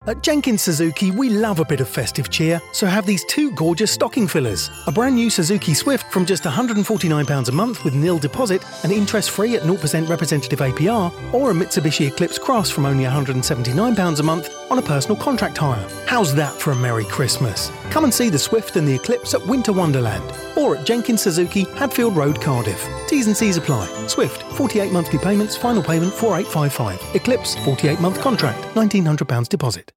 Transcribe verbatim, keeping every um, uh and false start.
At Jenkins Suzuki, we love a bit of festive cheer, so have these two gorgeous stocking fillers. A brand new Suzuki Swift from just one hundred forty-nine pounds a month with nil deposit and interest-free at zero percent representative A P R, or a Mitsubishi Eclipse Cross from only one hundred seventy-nine pounds a month on a personal contract hire. How's that for a Merry Christmas? Come and see the Swift and the Eclipse at Winter Wonderland, or at Jenkins Suzuki, Hadfield Road, Cardiff. T's and C's apply. Swift, forty-eight monthly payments, final payment four thousand eight hundred fifty-five. Eclipse, forty-eight month contract, one thousand nine hundred pounds deposit.